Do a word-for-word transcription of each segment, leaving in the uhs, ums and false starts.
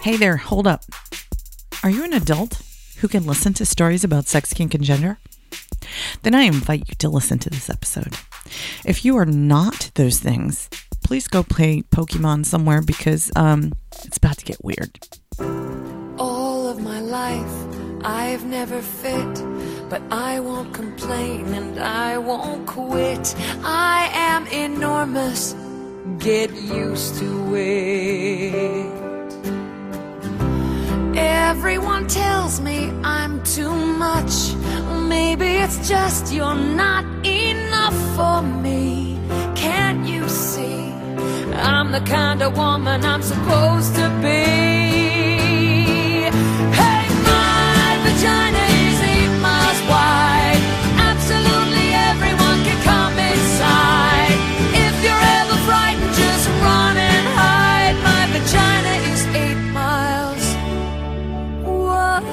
Hey there, hold up. Are you an adult who can listen to stories about sex, kink, and gender? Then I invite you to listen to this episode. If you are not those things, please go play Pokemon somewhere because um, it's about to get weird. All of my life, I've never fit, but I won't complain and I won't quit. I am enormous, get used to it. Everyone tells me I'm too much. Maybe it's just you're not enough for me. Can't you see? I'm the kind of woman I'm supposed to be. Hey, my vagina is eight miles wide. Absolutely everyone can come inside. If you're ever frightened, just run and hide. My vagina is eight miles wide.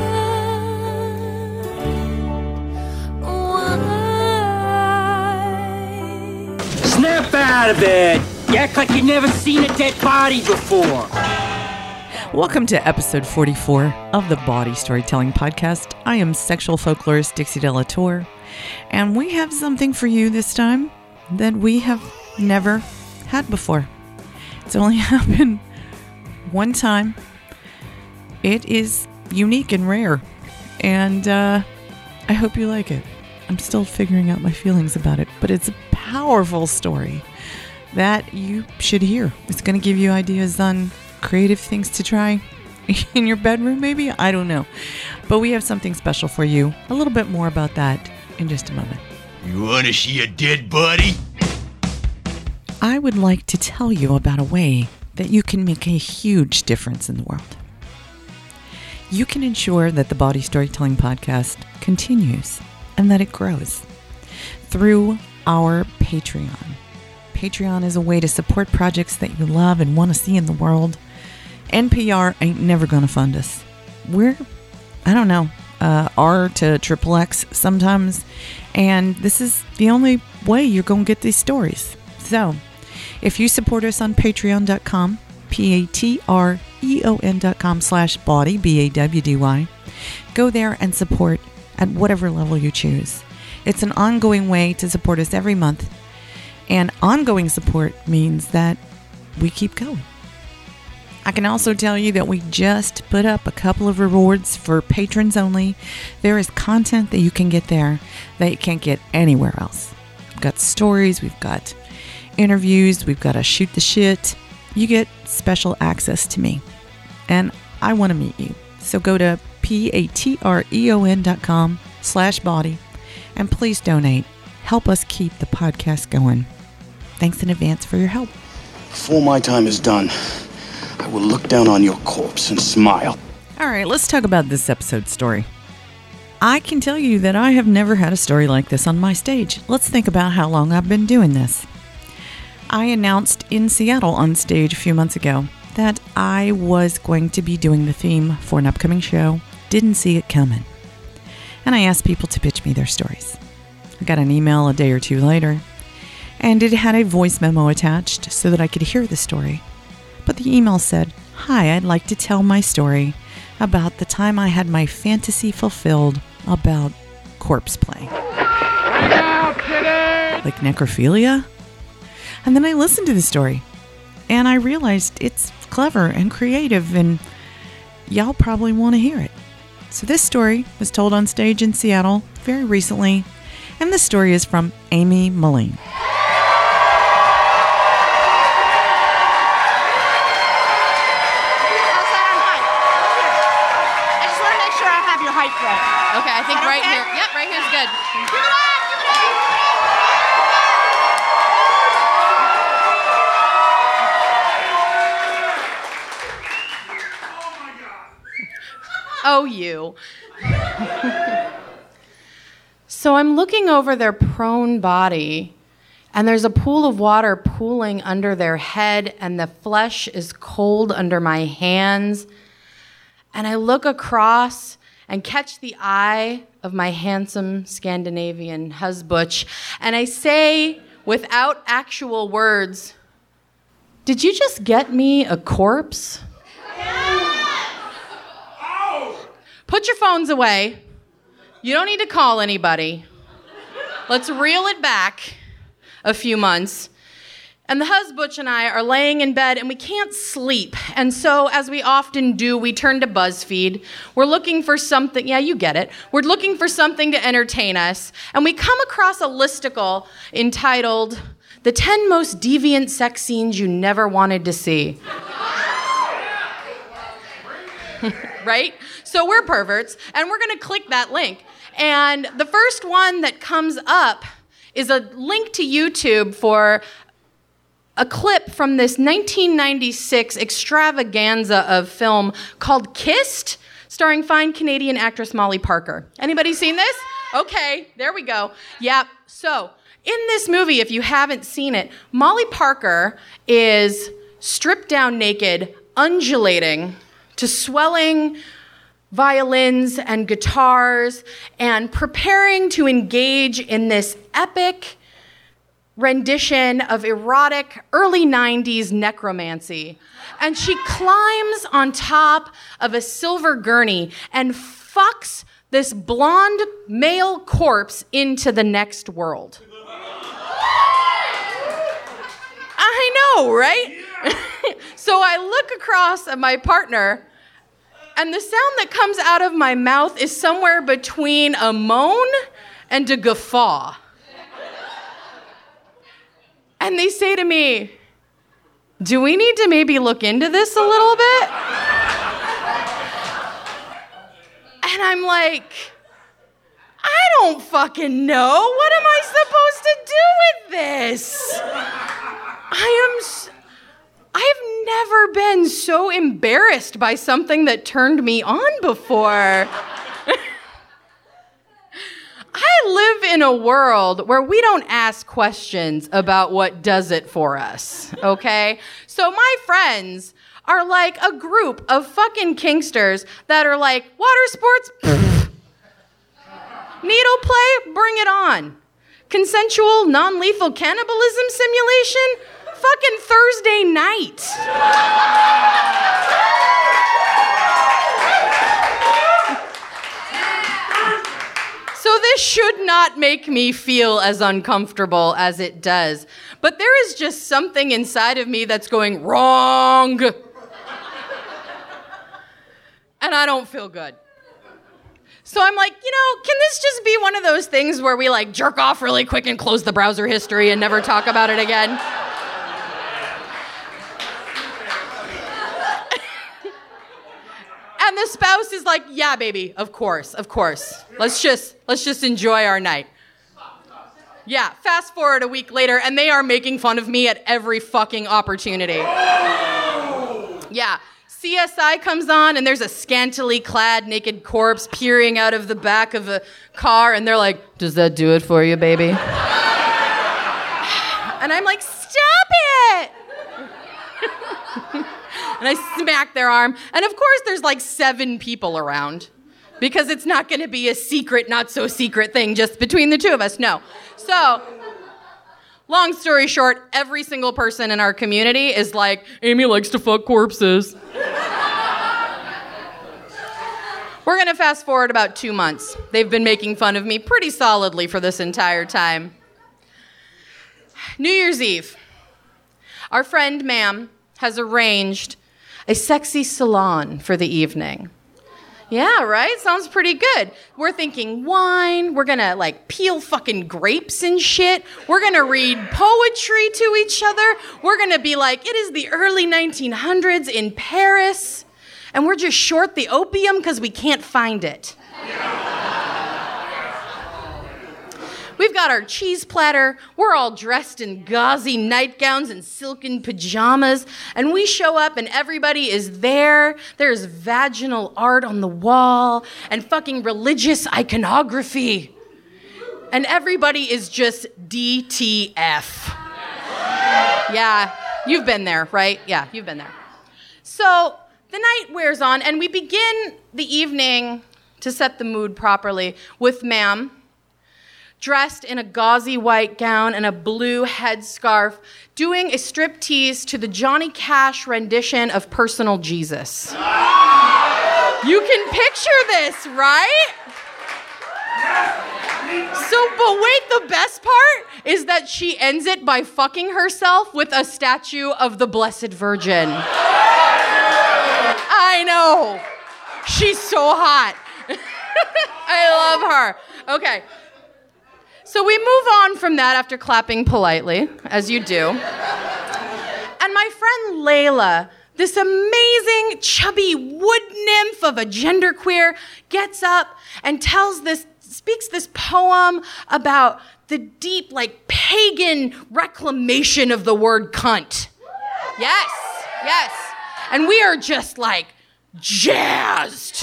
Wide. Snap out of it! You act like you've never seen a dead body before. Welcome to episode forty-four of the Body Storytelling Podcast. I am sexual folklorist Dixie De La Tour, and we have something for you this time that we have never had before. It's only happened one time. It is unique and rare, and uh, I hope you like it. I'm still figuring out my feelings about it, but it's a powerful story that you should hear. It's going to give you ideas on creative things to try in your bedroom, maybe? I don't know. But we have something special for you. A little bit more about that in just a moment. You want to see a dead body? I would like to tell you about a way that you can make a huge difference in the world. You can ensure that the Body Storytelling Podcast continues and that it grows through our Patreon. Patreon is a way to support projects that you love and want to see in the world. N P R ain't never going to fund us. We're, I don't know, uh, R to triple X sometimes. And this is the only way you're going to get these stories. So if you support us on patreon.com, P-A-T-R-E-O-N dot com slash body, B A W D Y, go there and support at whatever level you choose. It's an ongoing way to support us every month. And ongoing support means that we keep going. I can also tell you that we just put up a couple of rewards for patrons only. There is content that you can get there that you can't get anywhere else. We've got stories, we've got interviews, we've got a shoot the shit. You get special access to me. And I want to meet you. So go to P-A-T-R-E-O-N dot com slash body and please donate. Help us keep the podcast going. Thanks in advance for your help. Before my time is done, I will look down on your corpse and smile. All right, let's talk about this episode story. I can tell you that I have never had a story like this on my stage. Let's think about how long I've been doing this. I announced in Seattle on stage a few months ago that I was going to be doing the theme for an upcoming show. Didn't see it coming. And I asked people to pitch me their stories. I got an email a day or two later, and it had a voice memo attached so that I could hear the story. But the email said, "Hi, I'd like to tell my story about the time I had my fantasy fulfilled about corpse play." Like necrophilia? And then I listened to the story, and I realized it's clever and creative, and y'all probably want to hear it. So this story was told on stage in Seattle very recently, and the story is from Amy Moline. Okay, I think right okay? here. Yep, right here's good. Give it up, give it up. Oh, you. So I'm looking over their prone body, and there's a pool of water pooling under their head, and the flesh is cold under my hands. And I look across and catch the eye of my handsome Scandinavian husbutch, and I say, without actual words, "Did you just get me a corpse?" Put your phones away. You don't need to call anybody. Let's reel it back a few months. And the husband and I are laying in bed and we can't sleep. And so, as we often do, we turn to BuzzFeed. We're looking for something, yeah, you get it. We're looking for something to entertain us. And we come across a listicle entitled, The ten Most Deviant Sex Scenes You Never Wanted to See. Right? So we're perverts, and we're gonna click that link. And the first one that comes up is a link to YouTube for a clip from this nineteen ninety-six extravaganza of film called Kissed, starring fine Canadian actress Molly Parker. Anybody seen this? Okay, there we go. Yeah, so in this movie, if you haven't seen it, Molly Parker is stripped down naked, undulating to swelling violins and guitars, and preparing to engage in this epic rendition of erotic early nineties necromancy. And she climbs on top of a silver gurney and fucks this blonde male corpse into the next world. I know, right? So I look across at my partner, and the sound that comes out of my mouth is somewhere between a moan and a guffaw. And they say to me, do we need to maybe look into this a little bit? And I'm like, I don't fucking know. What am I supposed to do with this? I am... S- I've never been so embarrassed by something that turned me on before. I live in a world where we don't ask questions about what does it for us, okay? So my friends are like a group of fucking kinksters that are like, water sports? Pfft. Needle play? Bring it on. Consensual, non-lethal cannibalism simulation? Fucking Thursday night. So this should not make me feel as uncomfortable as it does. But there is just something inside of me that's going wrong. And I don't feel good. So I'm like, you know, can this just be one of those things where we like jerk off really quick and close the browser history and never talk about it again? And the spouse is like, yeah, baby, of course, of course. Let's just, let's just enjoy our night. Yeah, fast forward a week later, and they are making fun of me at every fucking opportunity. Yeah, C S I comes on, and there's a scantily clad naked corpse peering out of the back of a car, and they're like, does that do it for you, baby? And I'm like, stop it! And I smack their arm. And of course, there's like seven people around because it's not going to be a secret, not so secret thing just between the two of us. No. So, long story short, every single person in our community is like, Amy likes to fuck corpses. We're going to fast forward about two months. They've been making fun of me pretty solidly for this entire time. New Year's Eve. Our friend, Ma'am, has arranged a sexy salon for the evening. Yeah, right? Sounds pretty good. We're thinking wine. We're gonna like peel fucking grapes and shit. We're gonna read poetry to each other. We're gonna be like, it is the early nineteen hundreds in Paris, and we're just short the opium because we can't find it. We've got our cheese platter. We're all dressed in gauzy nightgowns and silken pajamas. And we show up and everybody is there. There's vaginal art on the wall and fucking religious iconography. And everybody is just D T F. Yeah, you've been there, right? Yeah, you've been there. So the night wears on and we begin the evening to set the mood properly with Ma'am, dressed in a gauzy white gown and a blue headscarf, doing a striptease to the Johnny Cash rendition of Personal Jesus. You can picture this, right? So, but wait, the best part is that she ends it by fucking herself with a statue of the Blessed Virgin. I know. She's so hot. I love her. Okay. So we move on from that after clapping politely, as you do. And my friend Layla, this amazing, chubby wood nymph of a genderqueer, gets up and tells this, speaks this poem about the deep, like, pagan reclamation of the word cunt. Yes, yes. And we are just, like, jazzed.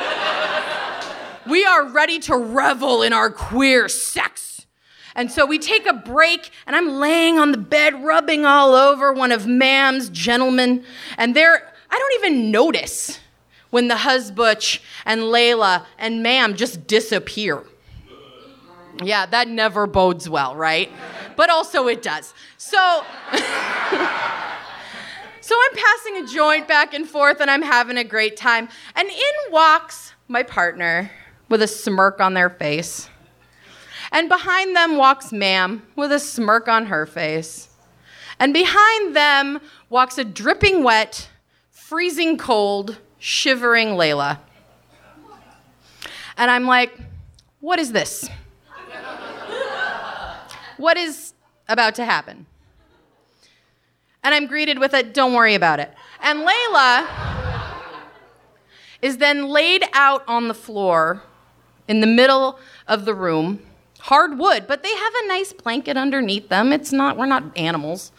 We are ready to revel in our queer sex. And so we take a break, and I'm laying on the bed, rubbing all over one of Ma'am's gentlemen, and they're, I don't even notice when the husbutch and Layla and Ma'am just disappear. Yeah, that never bodes well, right? But also it does. So, so I'm passing a joint back and forth, and I'm having a great time. And in walks my partner with a smirk on their face. And behind them walks Ma'am with a smirk on her face. And behind them walks a dripping wet, freezing cold, shivering Layla. And I'm like, what is this? What is about to happen? And I'm greeted with a, don't worry about it. And Layla is then laid out on the floor in the middle of the room. Hard wood, but they have a nice blanket underneath them. It's not, we're not animals.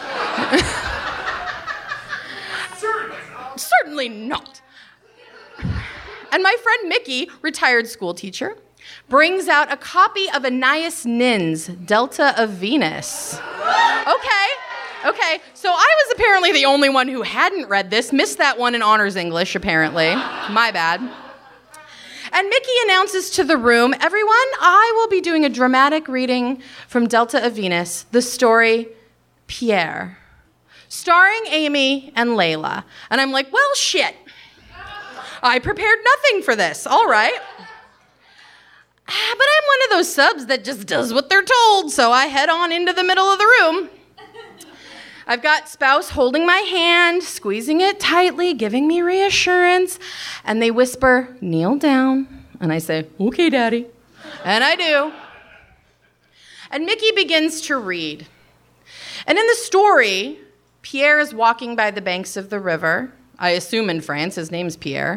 Certainly not. Certainly not. And my friend Mickey, retired school teacher, brings out a copy of Anais Nin's Delta of Venus. Okay, okay. So I was apparently the only one who hadn't read this, missed that one in honors English, apparently. My bad. And Mickey announces to the room, everyone, I will be doing a dramatic reading from Delta of Venus, the story Pierre, starring Amy and Layla. And I'm like, well, shit. I prepared nothing for this. All right. But I'm one of those subs that just does what they're told, so I head on into the middle of the room. I've got spouse holding my hand, squeezing it tightly, giving me reassurance, and they whisper, kneel down. And I say, okay, Daddy. And I do. And Mickey begins to read. And in the story, Pierre is walking by the banks of the river. I assume in France, his name's Pierre.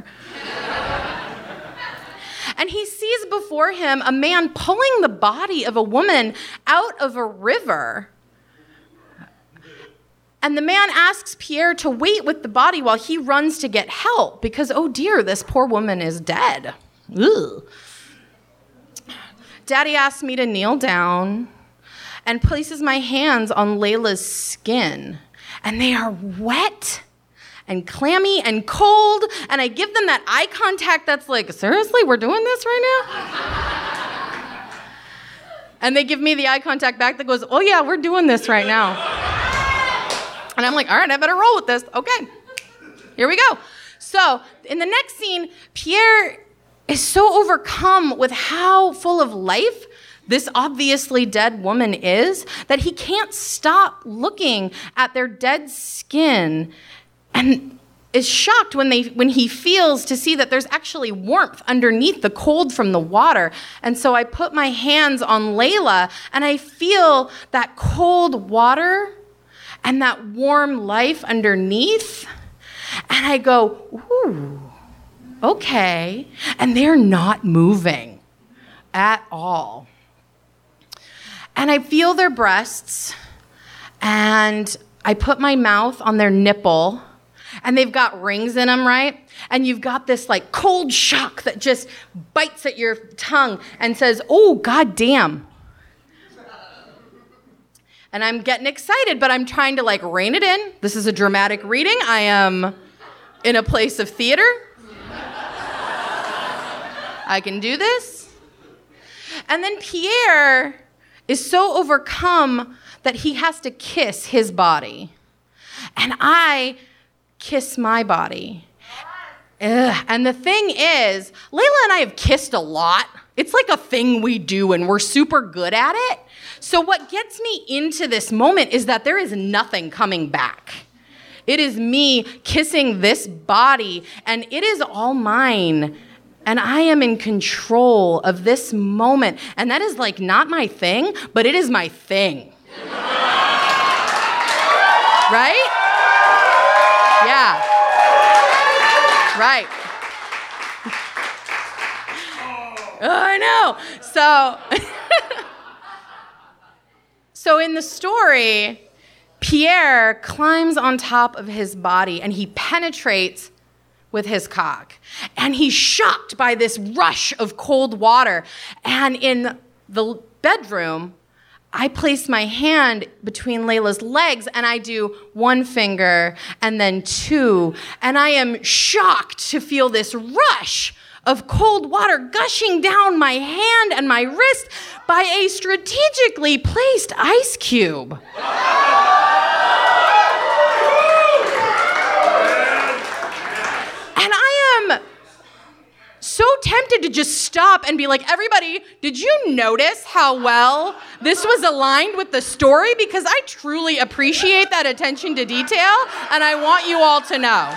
And he sees before him a man pulling the body of a woman out of a river. And the man asks Pierre to wait with the body while he runs to get help because, oh dear, this poor woman is dead. Ugh. Daddy asks me to kneel down and places my hands on Layla's skin. And they are wet and clammy and cold. And I give them that eye contact that's like, seriously, we're doing this right now? And they give me the eye contact back that goes, oh yeah, we're doing this right now. And I'm like, all right, I better roll with this. Okay, here we go. So in the next scene, Pierre is so overcome with how full of life this obviously dead woman is that he can't stop looking at their dead skin and is shocked when they when he feels to see that there's actually warmth underneath the cold from the water. And so I put my hands on Layla and I feel that cold water and that warm life underneath. And I go, ooh, okay. And they're not moving at all. And I feel their breasts, and I put my mouth on their nipple, and they've got rings in them, right? And you've got this like cold shock that just bites at your tongue and says, oh, goddamn. And I'm getting excited, but I'm trying to like rein it in. This is a dramatic reading. I am in a place of theater. I can do this. And then Pierre is so overcome that he has to kiss his body. And I kiss my body. Ugh. And the thing is, Layla and I have kissed a lot. It's like a thing we do, and we're super good at it. So what gets me into this moment is that there is nothing coming back. It is me kissing this body, and it is all mine. And I am in control of this moment. And that is like not my thing, but it is my thing. Right? Yeah. Right. Oh, I know. So, so in the story, Pierre climbs on top of his body and he penetrates with his cock. And he's shocked by this rush of cold water. And in the bedroom, I place my hand between Layla's legs and I do one finger and then two. And I am shocked to feel this rush of cold water gushing down my hand and my wrist by a strategically placed ice cube. And I am so tempted to just stop and be like, everybody, did you notice how well this was aligned with the story? Because I truly appreciate that attention to detail, and I want you all to know.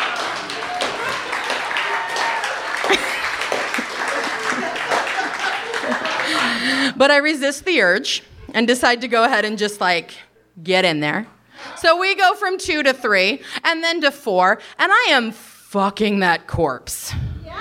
But I resist the urge and decide to go ahead and just like get in there. So we go from two to three and then to four, and I am fucking that corpse.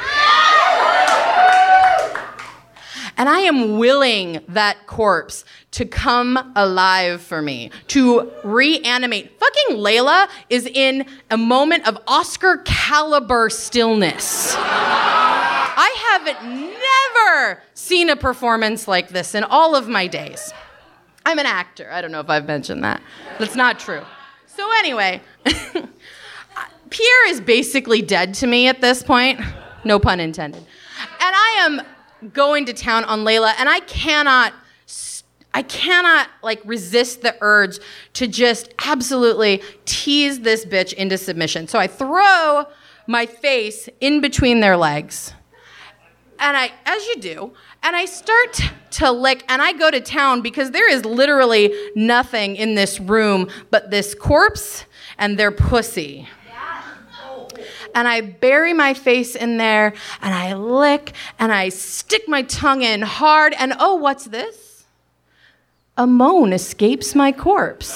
And I am willing that corpse to come alive for me, to reanimate. Fucking Layla is in a moment of Oscar caliber stillness. I have never seen a performance like this in all of my days. I'm an actor. I don't know if I've mentioned that. That's not true. So anyway, Pierre is basically dead to me at this point. No pun intended. And I am going to town on Layla, and I cannot, I cannot like resist the urge to just absolutely tease this bitch into submission. So I throw my face in between their legs. And I, as you do, and I start to lick, and I go to town because there is literally nothing in this room but this corpse and their pussy. And I bury my face in there, and I lick, and I stick my tongue in hard, and oh, what's this? A moan escapes my corpse.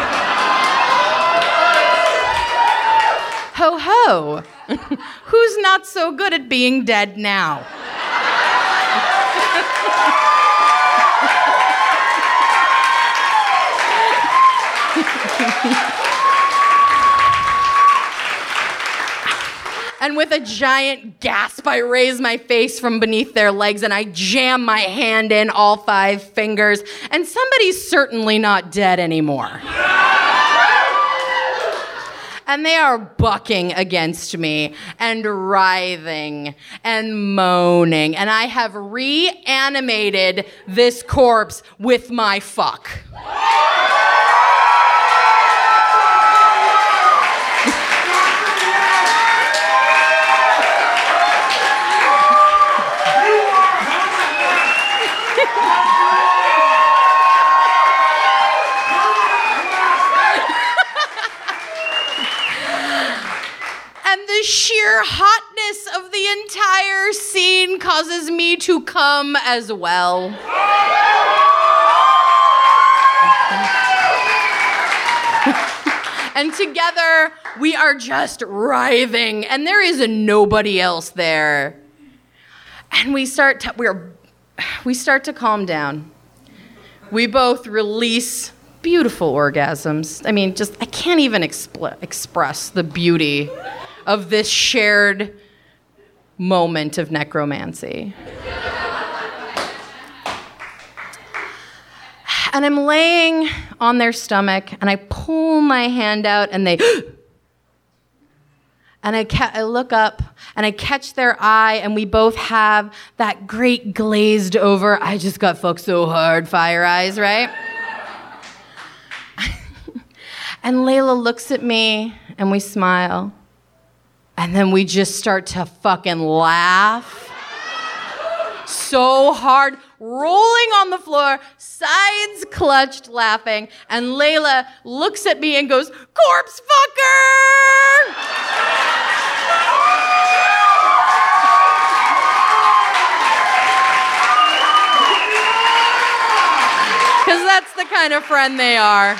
Ho ho! Who's not so good at being dead now? And with a giant gasp, I raise my face from beneath their legs and I jam my hand in, all five fingers, and somebody's certainly not dead anymore. And they are bucking against me and writhing and moaning, and I have reanimated this corpse with my fuck. The sheer hotness of the entire scene causes me to come as well. And together we are just writhing, and there is a nobody else there. And we start to, we're, we start to calm down. We both release beautiful orgasms. I mean, just I can't even expl- express the beauty of this shared moment of necromancy. And I'm laying on their stomach, and I pull my hand out, and they... And I, ca- I look up, and I catch their eye, and we both have that great glazed over, I just got fucked so hard, fire eyes, right? And Layla looks at me, and we smile. And then we just start to fucking laugh so hard, rolling on the floor, sides clutched, laughing. And Layla looks at me and goes, "Corpse fucker!" Because that's the kind of friend they are.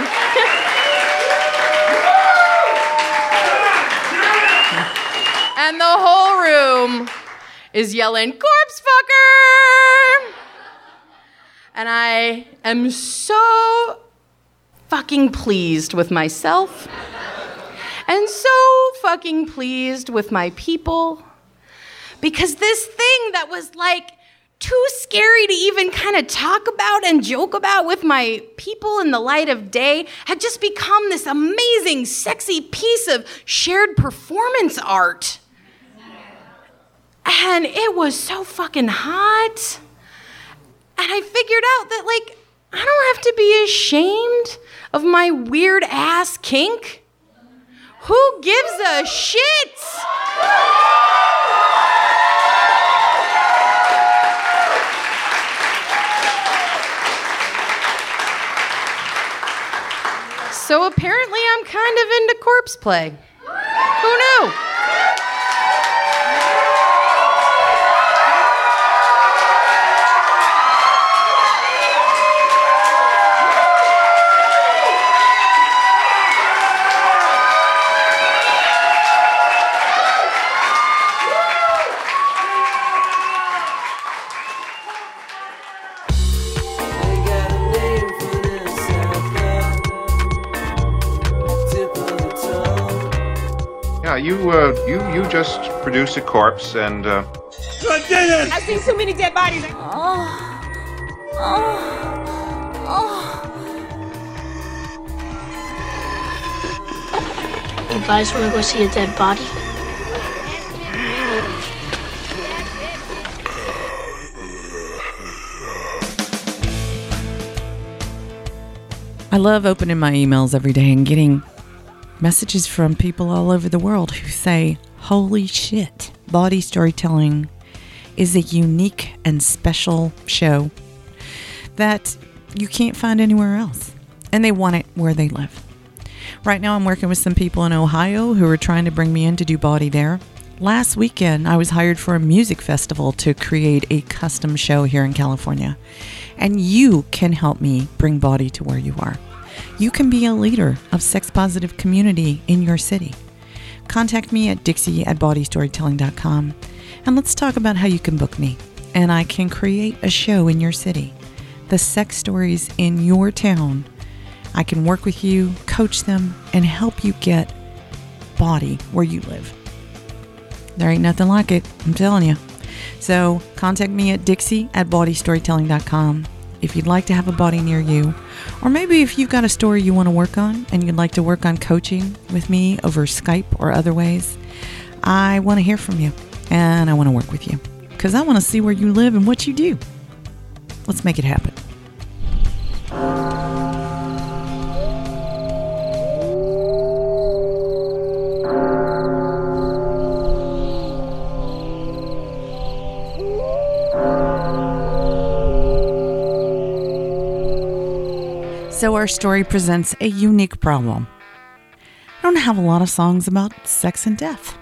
And the whole room is yelling, "Corpse fucker!" And I am so fucking pleased with myself and so fucking pleased with my people, because this thing that was like too scary to even kind of talk about and joke about with my people in the light of day had just become this amazing, sexy piece of shared performance art. And it was so fucking hot. And I figured out that, like, I don't have to be ashamed of my weird ass kink. Who gives a shit? So apparently I'm kind of into corpse play. Who knew? Yeah, you uh, you you just produce a corpse and. Uh... I've seen too many dead bodies. Oh, oh, oh. You guys want to go see a dead body? I love opening my emails every day and getting messages from people all over the world who say, "Holy shit, Body Storytelling is a unique and special show that you can't find anywhere else." And they want it where they live. Right now I'm working with some people in Ohio who are trying to bring me in to do Body there. Last weekend, I was hired for a music festival to create a custom show here in California. And you can help me bring Body to where you are. You can be a leader of sex-positive community in your city. Contact me at Dixie at body storytelling dot com and let's talk about how you can book me and I can create a show in your city. The sex stories in your town. I can work with you, coach them, and help you get Body where you live. There ain't nothing like it, I'm telling you. So contact me at Dixie at body storytelling dot com if you'd like to have a body near you, or maybe if you've got a story you want to work on and you'd like to work on coaching with me over Skype or other ways. I want to hear from you and I want to work with you because I want to see where you live and what you do. Let's make it happen. So our story presents a unique problem. I don't have a lot of songs about sex and death.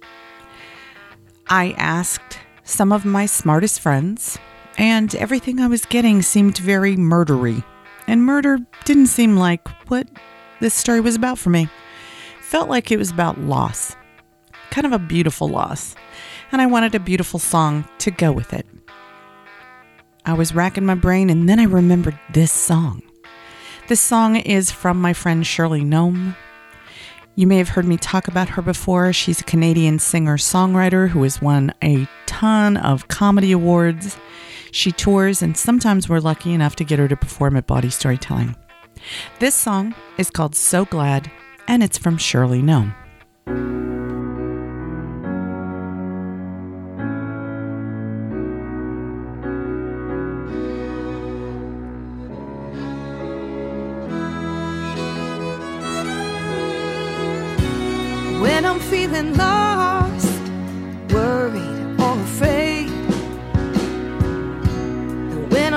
I asked some of my smartest friends, and everything I was getting seemed very murdery. And murder didn't seem like what this story was about for me. Felt like it was about loss. Kind of a beautiful loss. And I wanted a beautiful song to go with it. I was racking my brain, and then I remembered this song. This song is from my friend Shirley Nome. You may have heard me talk about her before. She's a Canadian singer-songwriter who has won a ton of comedy awards. She tours, and sometimes we're lucky enough to get her to perform at Body Storytelling. This song is called So Glad, and it's from Shirley Nome. When I'm feeling lost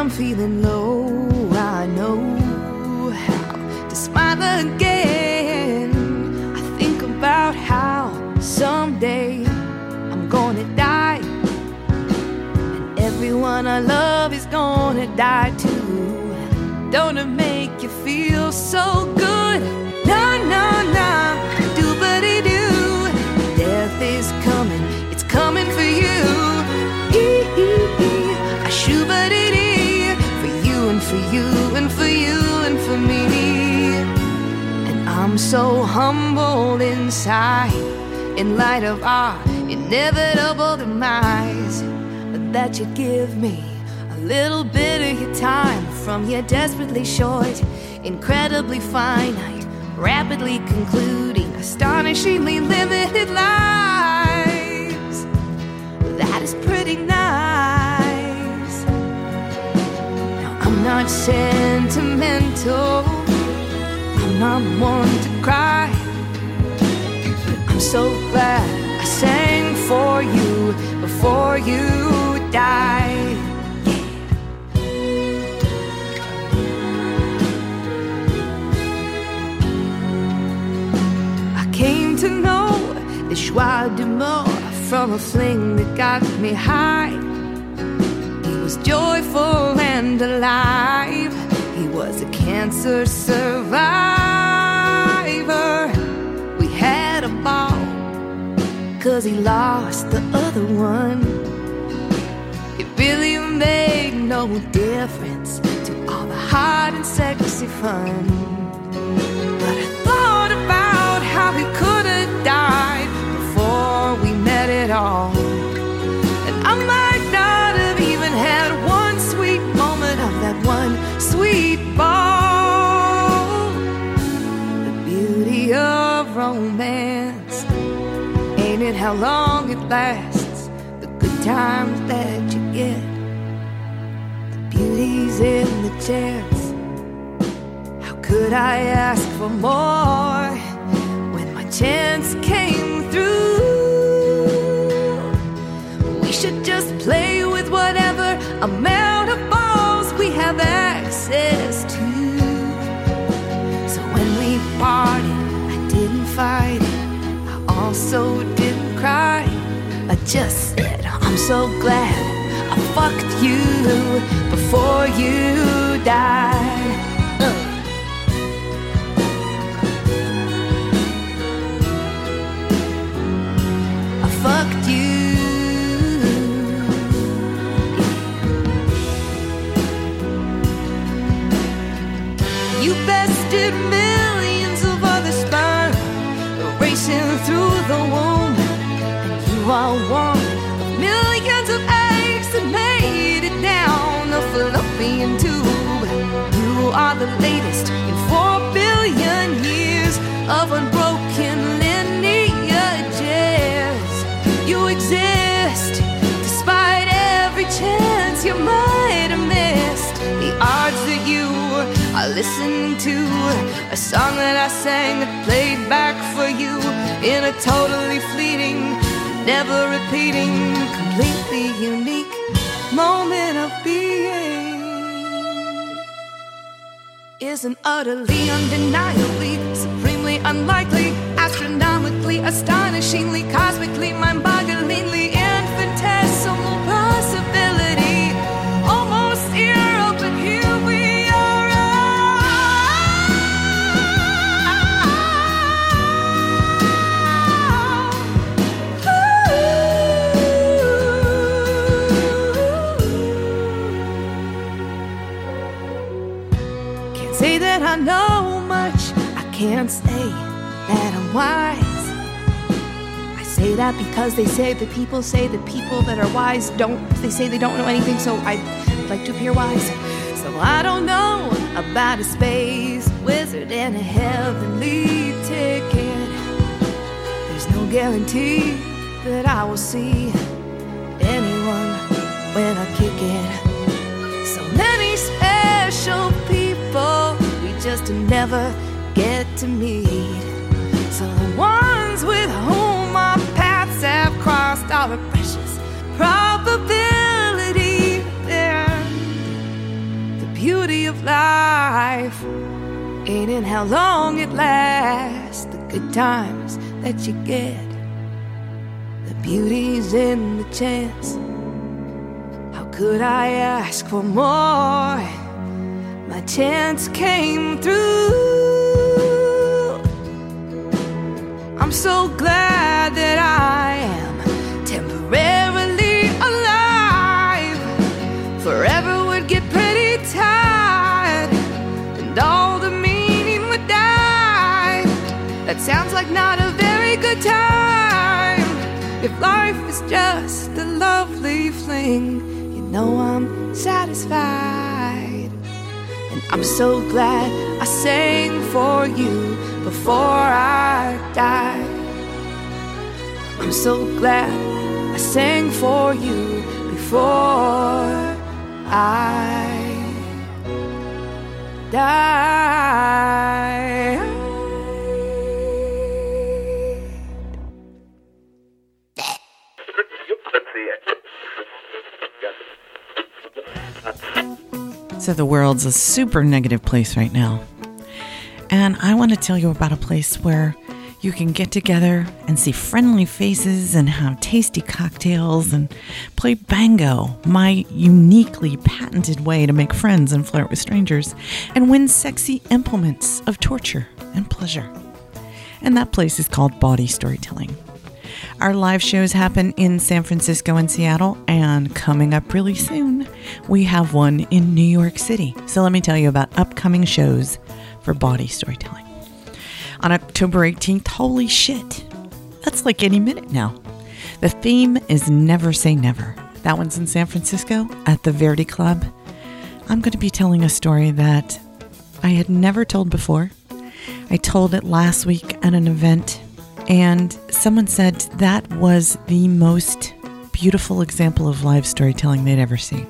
I'm feeling low, I know how to smile again. I think about how someday I'm gonna die, and everyone I love is gonna die too. Don't it make you feel so good? No, no, no, do-ba-dee-do. Death is coming, it's coming for you. Ee-ee-ee, I shoo-ba-dee-dee. For you and for you and for you and for me. And I'm so humbled inside, in light of our inevitable demise, that you give me a little bit of your time from your desperately short, incredibly finite, rapidly concluding, astonishingly limited lives. That is pretty nice. Now, I'm not sentimental, I'm not one to cry, but I'm so glad I sang for you before you died. Came to know the joie de mort from a fling that got me high. He was joyful and alive. He was a cancer survivor. We had a ball, cause he lost the other one. It really made no difference to all the hot and sexy fun. But I thought about how he could have died before we met at all, and I might not have even had one sweet moment of that one sweet ball. The beauty of romance, ain't it how long it lasts, the good times that you get. The beauty's in the chance. How could I ask for more when my chance came through? We should just play with whatever amount of balls we have access to. So when we parted, I didn't fight it, I also didn't cry. I just said, I'm so glad I fucked you before you died. uh. Fucked you. You bested millions of other sperm racing through the womb, and you are one of millions of eggs that made it down the fallopian tube. You are the latest in four billion years of unbroken lineages. You exist despite every chance you might have missed. The odds that you are listening to a song that I sang that played back for you in a totally fleeting, never repeating, completely unique moment of being is an utterly, undeniably, supremely unlikely, astronomically, astonishingly, cosmically, mind-bogglingly infinitesimal possibility. Almost zero, but here we are. Can't say that I know much, I can't say that I'm wise. I say that because they say the people say the people that are wise don't. They say they don't know anything, so I'd like to appear wise. So I don't know about a space wizard and a heavenly ticket. There's no guarantee that I will see anyone when I kick it. So many special people we just never get to meet. So the ones with whom our paths have crossed are a precious probability. Then life ain't in how long it lasts. The good times that you get, the beauty's in the chance. How could I ask for more? My chance came through. I'm so glad that I am temporarily alive. Forever would get pretty tired, and all the meaning would die. That sounds like not a very good time. If life is just a lovely fling, you know I'm satisfied. And I'm so glad I sang for you before I died. I'm so glad I sang for you before I died. So the world's a super negative place right now. And I want to tell you about a place where you can get together and see friendly faces and have tasty cocktails and play bango, my uniquely patented way to make friends and flirt with strangers, and win sexy implements of torture and pleasure. And that place is called Bawdy Storytelling. Our live shows happen in San Francisco and Seattle, and coming up really soon, we have one in New York City. So let me tell you about upcoming shows for Bawdy Storytelling. On October eighteenth, holy shit, that's like any minute now. The theme is Never Say Never. That one's in San Francisco at the Verdi Club. I'm going to be telling a story that I had never told before. I told it last week at an event, and someone said that was the most beautiful example of live storytelling they'd ever seen.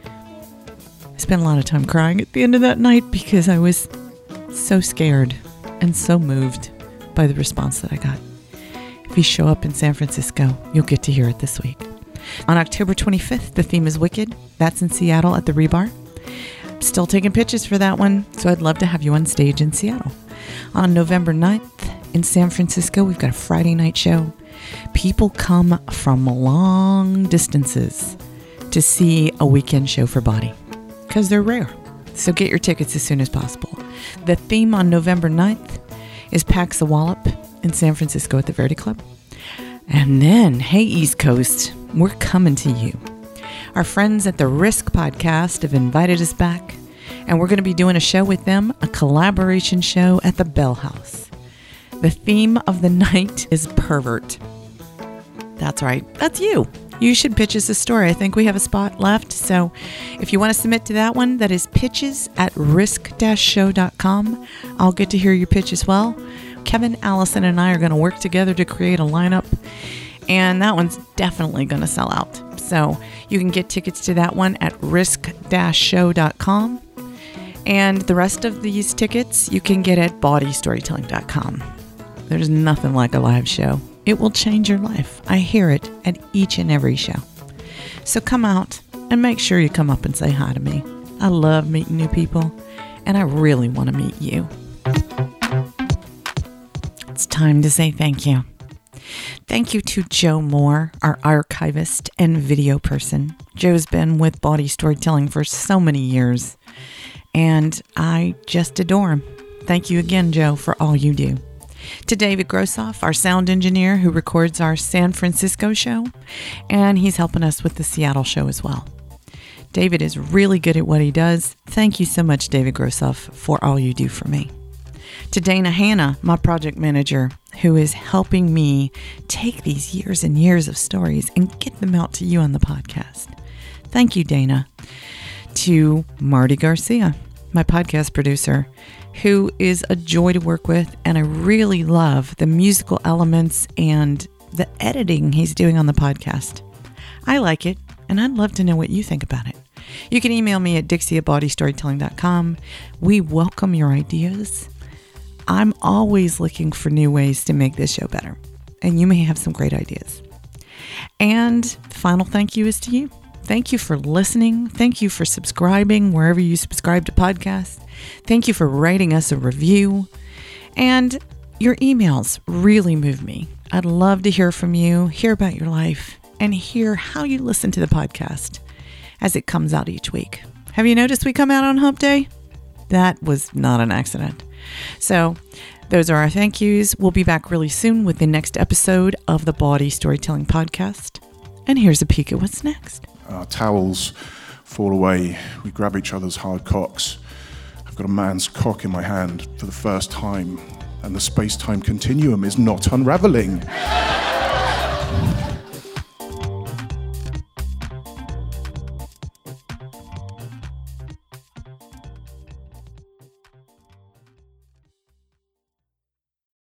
I spent a lot of time crying at the end of that night because I was so scared and so moved by the response that I got. If you show up in San Francisco, you'll get to hear it this week. On October twenty-fifth, the theme is Wicked. That's in Seattle at the Rebar. I'm still taking pitches for that one, so I'd love to have you on stage in Seattle. On November ninth, in San Francisco, we've got a Friday night show. People come from long distances to see a weekend show for Bawdy because they're rare. So get your tickets as soon as possible. The theme on November ninth is Pax a Wallop in San Francisco at the Verdi Club. And then, hey, East Coast, we're coming to you. Our friends at the Risk podcast have invited us back, and we're going to be doing a show with them, a collaboration show at the Bell House. The theme of the night is pervert. That's right. That's you. You should pitch us a story. I think we have a spot left. So if you want to submit to that one, that is pitches at risk dash show dot com. I'll get to hear your pitch as well. Kevin, Allison, and I are going to work together to create a lineup. And that one's definitely going to sell out. So you can get tickets to that one at risk dash show dot com. And the rest of these tickets you can get at bawdy storytelling dot com. There's nothing like a live show. It will change your life. I hear it at each and every show. So come out and make sure you come up and say hi to me. I love meeting new people, and I really want to meet you. It's time to say thank you. Thank you to Joe Moore, our archivist and video person. Joe's been with Bawdy Storytelling for so many years, and I just adore him. Thank you again, Joe, for all you do. To David Grossoff, our sound engineer who records our San Francisco show, and he's helping us with the Seattle show as well. David is really good at what he does. Thank you so much, David Grossoff, for all you do for me. To Dana Hanna, my project manager, who is helping me take these years and years of stories and get them out to you on the podcast. Thank you, Dana. To Marty Garcia, my podcast producer, who is a joy to work with, and I really love the musical elements and the editing he's doing on the podcast. I like it, and I'd love to know what you think about it. You can email me at dixie at bawdy storytelling dot com. We welcome your ideas. I'm always looking for new ways to make this show better, and you may have some great ideas. And the final thank you is to you. Thank you for listening. Thank you for subscribing wherever you subscribe to podcasts. Thank you for writing us a review. And your emails really move me. I'd love to hear from you, hear about your life, and hear how you listen to the podcast as it comes out each week. Have you noticed we come out on Hump Day? That was not an accident. So those are our thank yous. We'll be back really soon with the next episode of the Bawdy Storytelling Podcast. And here's a peek at what's next. Our towels fall away. We grab each other's hard cocks. I've got a man's cock in my hand for the first time, and the space-time continuum is not unraveling.